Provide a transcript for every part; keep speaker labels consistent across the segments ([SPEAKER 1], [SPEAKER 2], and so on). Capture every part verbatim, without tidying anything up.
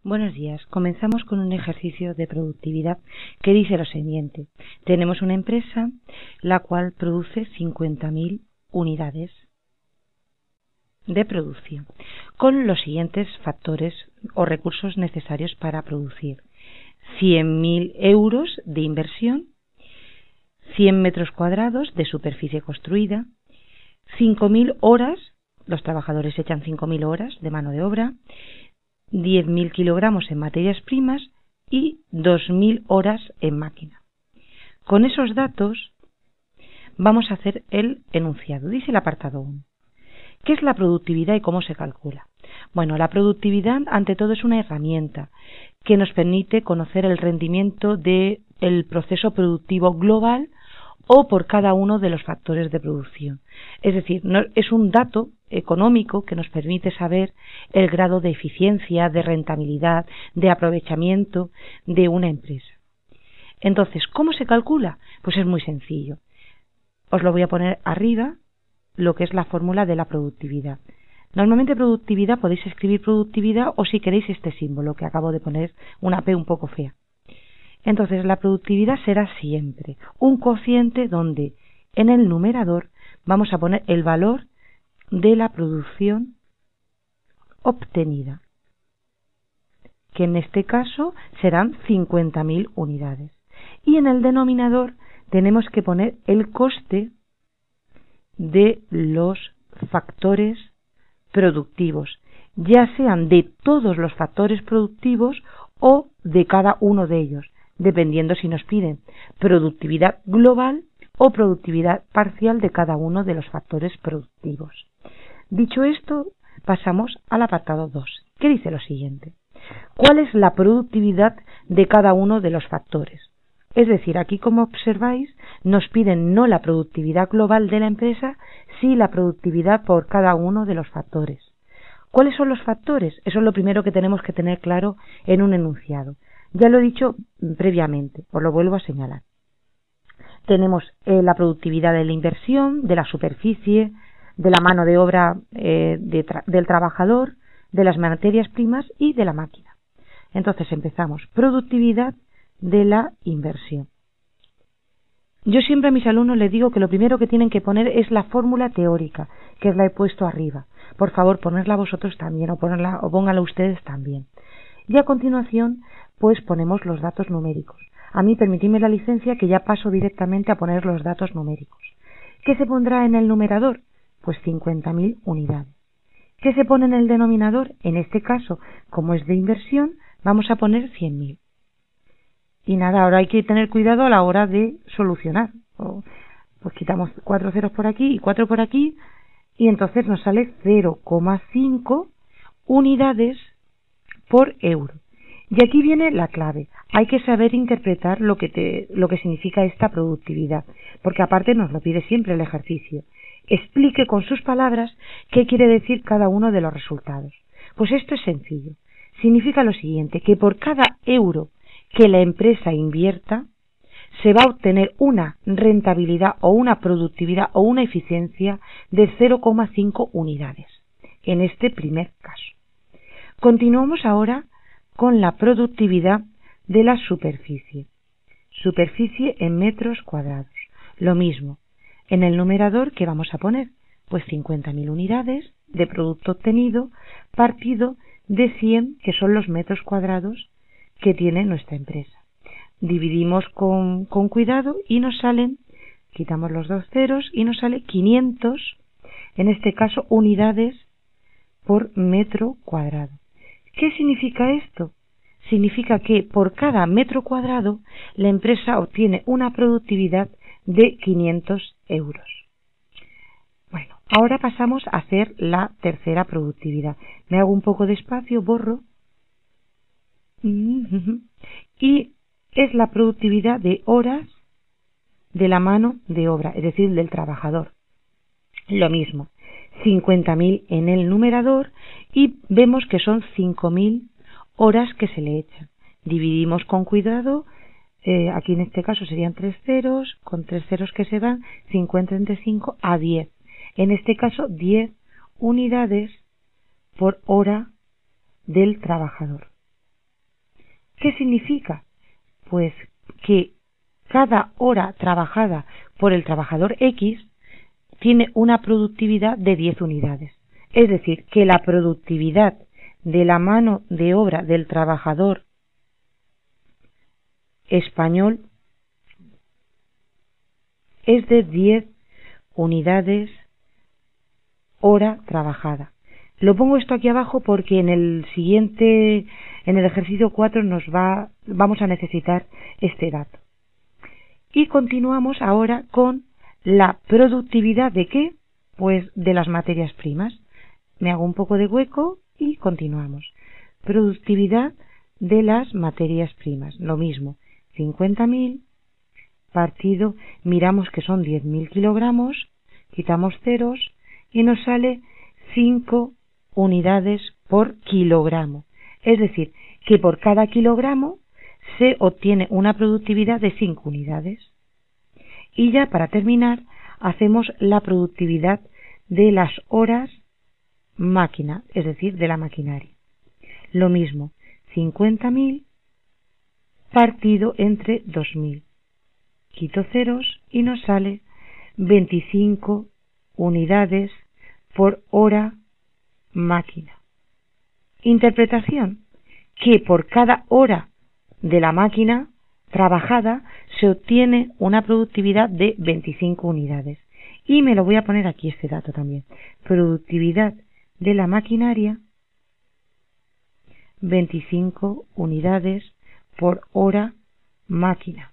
[SPEAKER 1] Buenos días. Comenzamos con un ejercicio de productividad que dice lo siguiente. Tenemos una empresa la cual produce cincuenta mil unidades de producción con los siguientes factores o recursos necesarios para producir. cien mil euros de inversión, cien metros cuadrados de superficie construida, cinco mil horas, los trabajadores echan cinco mil horas de mano de obra, diez mil kilogramos en materias primas y dos mil horas en máquina. Con esos datos vamos a hacer el enunciado. Dice el apartado uno. ¿Qué es la productividad y cómo se calcula? Bueno, la productividad ante todo es una herramienta que nos permite conocer el rendimiento del proceso productivo global o por cada uno de los factores de producción. Es decir, no, es un dato económico que nos permite saber el grado de eficiencia, de rentabilidad, de aprovechamiento de una empresa. Entonces, ¿cómo se calcula? Pues es muy sencillo. Os lo voy a poner arriba, lo que es la fórmula de la productividad. Normalmente productividad podéis escribir productividad o si queréis este símbolo que acabo de poner, una P un poco fea. Entonces la productividad será siempre un cociente donde en el numerador vamos a poner el valor de la producción obtenida, que en este caso serán cincuenta mil unidades. Y en el denominador tenemos que poner el coste de los factores productivos, ya sean de todos los factores productivos o de cada uno de ellos, dependiendo si nos piden productividad global o productividad parcial de cada uno de los factores productivos. Dicho esto, pasamos al apartado dos, que dice lo siguiente. ¿Cuál es la productividad de cada uno de los factores? Es decir, aquí como observáis, nos piden no la productividad global de la empresa, sí la productividad por cada uno de los factores. ¿Cuáles son los factores? Eso es lo primero que tenemos que tener claro en un enunciado. Ya lo he dicho previamente, os lo vuelvo a señalar. Tenemos eh, la productividad de la inversión, de la superficie, de la mano de obra eh, de tra- del trabajador, de las materias primas y de la máquina. Entonces empezamos. Productividad de la inversión. Yo siempre a mis alumnos les digo que lo primero que tienen que poner es la fórmula teórica, que os la he puesto arriba. Por favor, ponedla vosotros también o, ponerla, o póngala ustedes también. Y a continuación, pues ponemos los datos numéricos. A mí permitidme la licencia que ya paso directamente a poner los datos numéricos. ¿Qué se pondrá en el numerador? Pues cincuenta mil unidades. ¿Qué se pone en el denominador? En este caso, como es de inversión, vamos a poner cien mil. Y nada, ahora hay que tener cuidado a la hora de solucionar. Pues quitamos cuatro ceros por aquí y cuatro por aquí y entonces nos sale cero coma cinco unidades por euro. Y aquí viene la clave. Hay que saber interpretar lo que, te, lo que significa esta productividad, porque aparte nos lo pide siempre el ejercicio. Explique con sus palabras qué quiere decir cada uno de los resultados. Pues esto es sencillo. Significa lo siguiente, que por cada euro que la empresa invierta, se va a obtener una rentabilidad o una productividad o una eficiencia de cero coma cinco unidades, en este primer caso. Continuamos ahora con la productividad de la superficie. Superficie en metros cuadrados. Lo mismo. En el numerador, ¿qué vamos a poner? Pues cincuenta mil unidades de producto obtenido partido de cien, que son los metros cuadrados que tiene nuestra empresa. Dividimos con, con cuidado y nos salen, quitamos los dos ceros y nos sale quinientos, en este caso unidades por metro cuadrado. ¿Qué significa esto? Significa que por cada metro cuadrado la empresa obtiene una productividad de quinientos euros. Bueno, ahora pasamos a hacer la tercera productividad. Me hago un poco de espacio, borro. Y es la productividad de horas de la mano de obra, es decir, del trabajador. Lo mismo, cincuenta mil en el numerador y vemos que son cinco mil horas que se le echan. Dividimos con cuidado, eh, aquí en este caso serían tres ceros, con tres ceros que se van, cincuenta entre cinco a diez. En este caso, diez unidades por hora del trabajador. ¿Qué significa? Pues que cada hora trabajada por el trabajador X tiene una productividad de diez unidades. Es decir, que la productividad de la mano de obra del trabajador español es de diez unidades hora trabajada. Lo pongo esto aquí abajo porque en el siguiente, en el ejercicio cuatro nos va, vamos a necesitar este dato. Y continuamos ahora con la productividad de ¿qué? Pues de las materias primas. Me hago un poco de hueco y continuamos. Productividad de las materias primas. Lo mismo, cincuenta mil partido, miramos que son diez mil kilogramos, quitamos ceros y nos sale cinco unidades por kilogramo. Es decir, que por cada kilogramo se obtiene una productividad de cinco unidades. Y ya para terminar, hacemos la productividad de las horas máquina, es decir, de la maquinaria. Lo mismo, cincuenta mil partido entre dos mil. Quito ceros y nos sale veinticinco unidades por hora máquina. Interpretación, que por cada hora de la máquina trabajada se obtiene una productividad de veinticinco unidades. Y me lo voy a poner aquí este dato también. Productividad de la maquinaria, veinticinco unidades por hora máquina.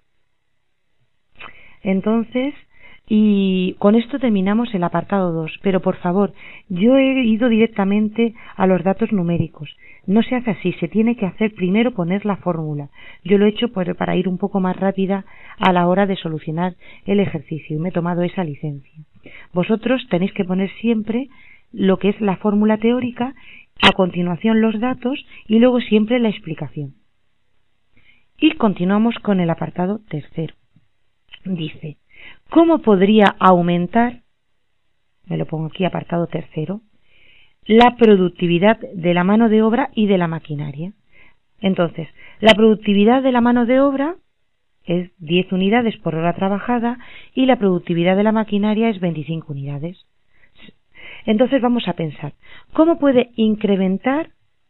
[SPEAKER 1] Entonces, y con esto terminamos el apartado dos, pero por favor, yo he ido directamente a los datos numéricos. No se hace así, se tiene que hacer primero poner la fórmula. Yo lo he hecho para ir un poco más rápida a la hora de solucionar el ejercicio y me he tomado esa licencia. Vosotros tenéis que poner siempre lo que es la fórmula teórica, a continuación los datos y luego siempre la explicación. Y continuamos con el apartado tercero. Dice, ¿cómo podría aumentar, me lo pongo aquí apartado tercero, la productividad de la mano de obra y de la maquinaria? Entonces, la productividad de la mano de obra es diez unidades por hora trabajada y la productividad de la maquinaria es veinticinco unidades. Entonces vamos a pensar, ¿cómo puede incrementar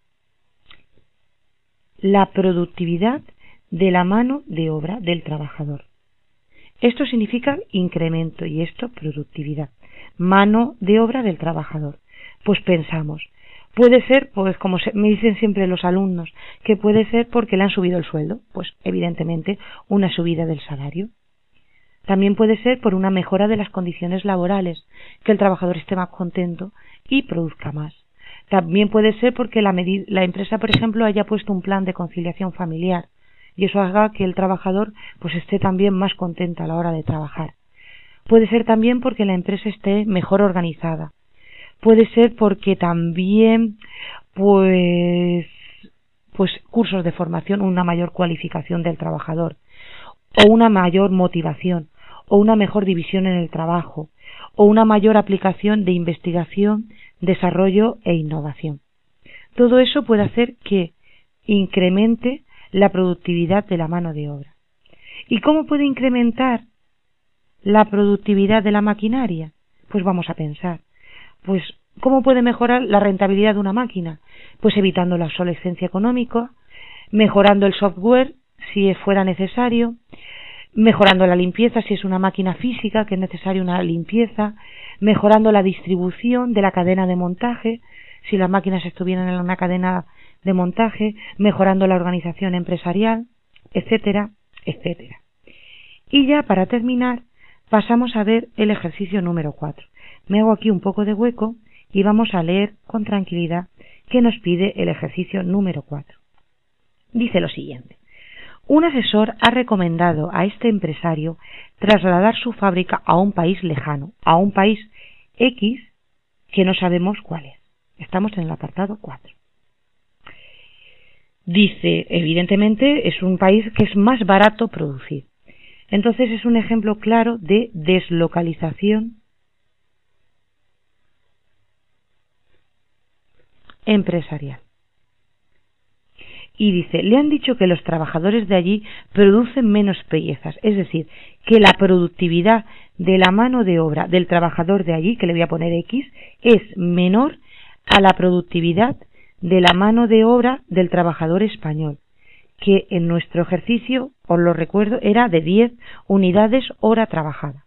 [SPEAKER 1] la productividad de la mano de obra del trabajador? Esto significa incremento y esto productividad. Mano de obra del trabajador. Pues pensamos, puede ser, pues como me dicen siempre los alumnos, que puede ser porque le han subido el sueldo. Pues evidentemente una subida del salario. También puede ser por una mejora de las condiciones laborales, que el trabajador esté más contento y produzca más. También puede ser porque la, la empresa, por ejemplo, haya puesto un plan de conciliación familiar y eso haga que el trabajador pues esté también más contento a la hora de trabajar. Puede ser también porque la empresa esté mejor organizada. Puede ser porque también pues pues cursos de formación, una mayor cualificación del trabajador, o una mayor motivación, o una mejor división en el trabajo, o una mayor aplicación de investigación, desarrollo e innovación. Todo eso puede hacer que incremente la productividad de la mano de obra. ¿Y cómo puede incrementar la productividad de la maquinaria? Pues vamos a pensar. Pues, ¿cómo puede mejorar la rentabilidad de una máquina? Pues evitando la obsolescencia económica, mejorando el software si fuera necesario, mejorando la limpieza si es una máquina física que es necesaria una limpieza, mejorando la distribución de la cadena de montaje si las máquinas estuvieran en una cadena de montaje, mejorando la organización empresarial, etcétera, etcétera. Y ya para terminar, pasamos a ver el ejercicio número cuatro. Me hago aquí un poco de hueco y vamos a leer con tranquilidad qué nos pide el ejercicio número cuatro. Dice lo siguiente. Un asesor ha recomendado a este empresario trasladar su fábrica a un país lejano, a un país X que no sabemos cuál es. Estamos en el apartado cuatro. Dice, evidentemente, es un país que es más barato producir. Entonces es un ejemplo claro de deslocalización empresarial. Y dice, le han dicho que los trabajadores de allí producen menos piezas, es decir, que la productividad de la mano de obra del trabajador de allí, que le voy a poner X, es menor a la productividad de la mano de obra del trabajador español, que en nuestro ejercicio, os lo recuerdo, era de diez unidades hora trabajada.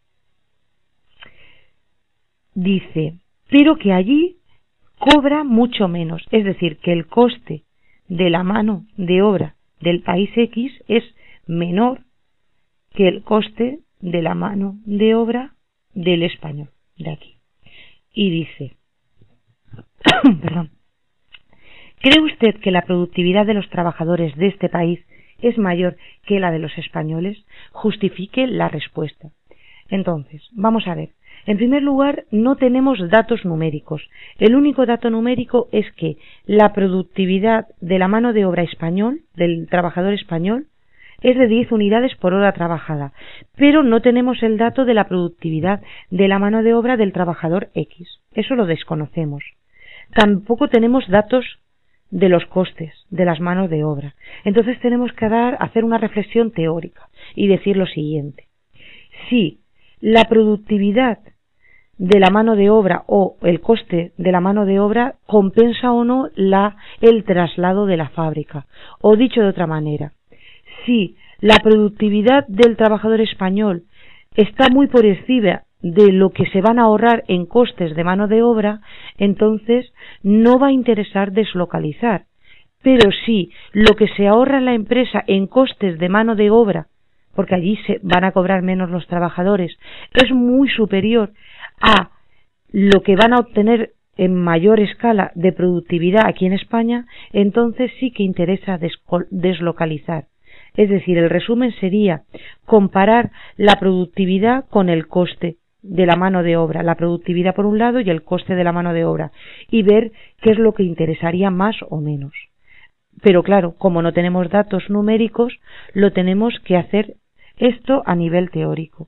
[SPEAKER 1] Dice, pero que allí cobra mucho menos, es decir, que el coste de la mano de obra del país X es menor que el coste de la mano de obra del español de aquí. Y dice, perdón, ¿cree usted que la productividad de los trabajadores de este país es mayor que la de los españoles? Justifique la respuesta. Entonces, vamos a ver. En primer lugar, no tenemos datos numéricos. El único dato numérico es que la productividad de la mano de obra español, del trabajador español, es de diez unidades por hora trabajada, pero no tenemos el dato de la productividad de la mano de obra del trabajador X. Eso lo desconocemos. Tampoco tenemos datos de los costes de las manos de obra. Entonces tenemos que dar, hacer una reflexión teórica y decir lo siguiente. Si la productividad de la mano de obra o el coste de la mano de obra compensa o no la, el traslado de la fábrica. O dicho de otra manera, si la productividad del trabajador español está muy por encima de lo que se van a ahorrar en costes de mano de obra, entonces no va a interesar deslocalizar. Pero si lo que se ahorra en la empresa en costes de mano de obra, porque allí se van a cobrar menos los trabajadores, es muy superior a lo que van a obtener en mayor escala de productividad aquí en España, entonces sí que interesa deslocalizar. Es decir, el resumen sería comparar la productividad con el coste de la mano de obra, la productividad por un lado y el coste de la mano de obra, y ver qué es lo que interesaría más o menos. Pero claro, como no tenemos datos numéricos, lo tenemos que hacer esto a nivel teórico.